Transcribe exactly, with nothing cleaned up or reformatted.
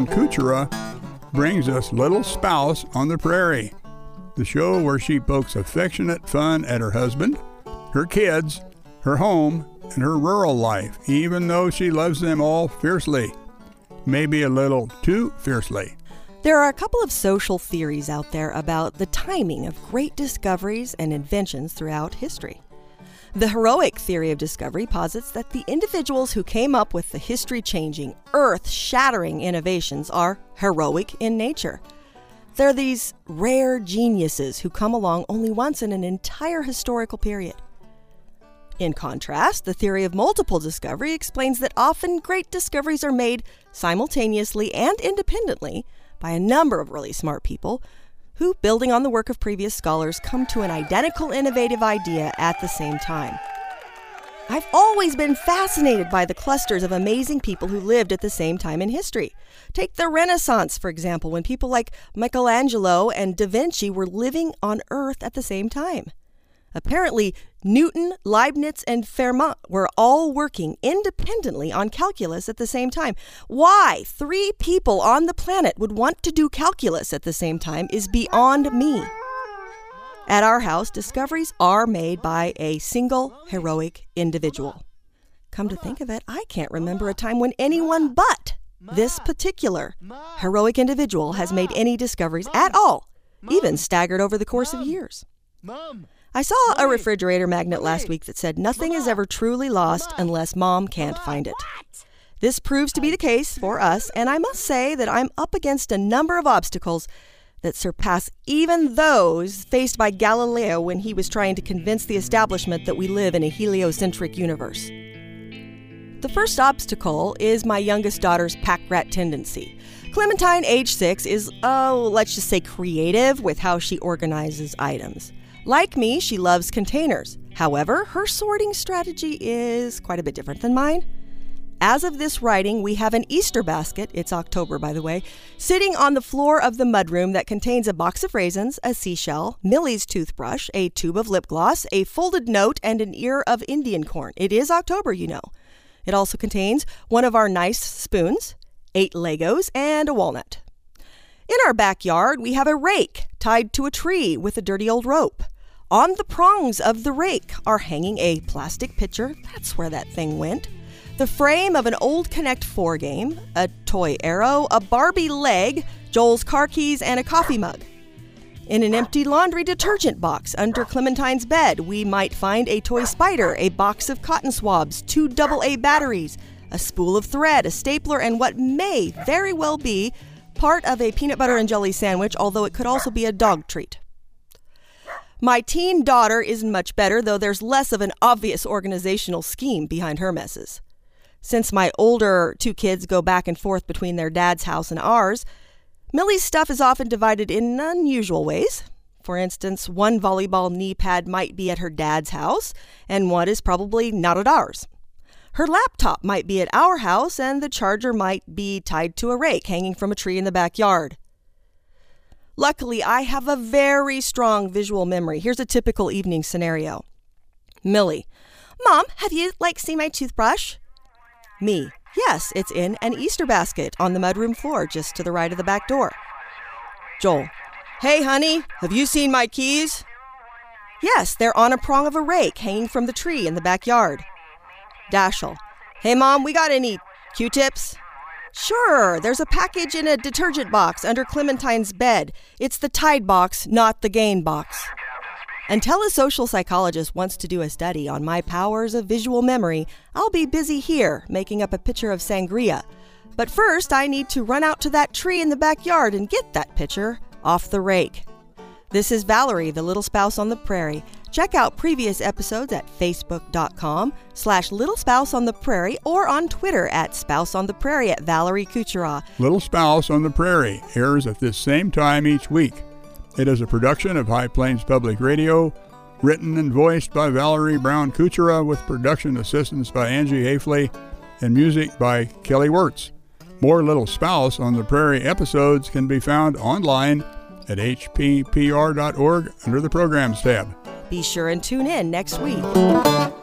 Kuchera brings us Little Spouse on the Prairie, the show where she pokes affectionate fun at her husband, her kids, her home, and her rural life, even though she loves them all fiercely. Maybe a little too fiercely. There are a couple of social theories out there about the timing of great discoveries and inventions throughout history. The heroic theory of discovery posits that the individuals who came up with the history-changing, earth-shattering innovations are heroic in nature. They're these rare geniuses who come along only once in an entire historical period. In contrast, the theory of multiple discovery explains that often great discoveries are made simultaneously and independently by a number of really smart people who, building on the work of previous scholars, come to an identical innovative idea at the same time. I've always been fascinated by the clusters of amazing people who lived at the same time in history. Take the Renaissance, for example, when people like Michelangelo and Da Vinci were living on Earth at the same time. Apparently, Newton, Leibniz, and Fermat were all working independently on calculus at the same time. Why three people on the planet would want to do calculus at the same time is beyond me. At our house, discoveries are made by a single heroic individual. Come to think of it, I can't remember a time when anyone but this particular heroic individual has made any discoveries at all, even staggered over the course of years. I saw a refrigerator magnet last week that said nothing is ever truly lost unless Mom can't find it. This proves to be the case for us, and I must say that I'm up against a number of obstacles that surpass even those faced by Galileo when he was trying to convince the establishment that we live in a heliocentric universe. The first obstacle is my youngest daughter's pack rat tendency. Clementine, age six, is, oh, let's just say creative with how she organizes items. Like me, she loves containers. However, her sorting strategy is quite a bit different than mine. As of this writing, we have an Easter basket, it's October by the way, sitting on the floor of the mudroom that contains a box of raisins, a seashell, Millie's toothbrush, a tube of lip gloss, a folded note, and an ear of Indian corn. It is October, you know. It also contains one of our nice spoons, eight Legos, and a walnut. In our backyard, we have a rake tied to a tree with a dirty old rope. On the prongs of the rake are hanging a plastic pitcher, that's where that thing went, the frame of an old Connect four game, a toy arrow, a Barbie leg, Joel's car keys, and a coffee mug. In an empty laundry detergent box under Clementine's bed, we might find a toy spider, a box of cotton swabs, two double A batteries, a spool of thread, a stapler, and what may very well be part of a peanut butter and jelly sandwich, although it could also be a dog treat. My teen daughter isn't much better, though there's less of an obvious organizational scheme behind her messes. Since my older two kids go back and forth between their dad's house and ours, Millie's stuff is often divided in unusual ways. For instance, one volleyball knee pad might be at her dad's house, and one is probably not at ours. Her laptop might be at our house, and the charger might be tied to a rake hanging from a tree in the backyard. Luckily, I have a very strong visual memory. Here's a typical evening scenario. Millie: Mom, have you, like, seen my toothbrush? Me: Yes, it's in an Easter basket on the mudroom floor just to the right of the back door. Joel: Hey, honey, have you seen my keys? Yes, they're on a prong of a rake hanging from the tree in the backyard. Dashiell: Hey, Mom, we got any Q-tips? Sure, there's a package in a detergent box under Clementine's bed. It's the Tide box, not the Gain box. Until a social psychologist wants to do a study on my powers of visual memory, I'll be busy here making up a pitcher of sangria. But first, I need to run out to that tree in the backyard and get that pitcher off the rake. This is Valerie, the Little Spouse on the Prairie. Check out previous episodes at facebook.com slash Little Spouse on the Prairie or on Twitter at Spouse on the Prairie at Valerie Kuchera. Little Spouse on the Prairie airs at this same time each week. It is a production of High Plains Public Radio, written and voiced by Valerie Brown Kuchera with production assistance by Angie Hafley and music by Kelly Wirtz. More Little Spouse on the Prairie episodes can be found online at h p p r dot org under the Programs tab. Be sure and tune in next week.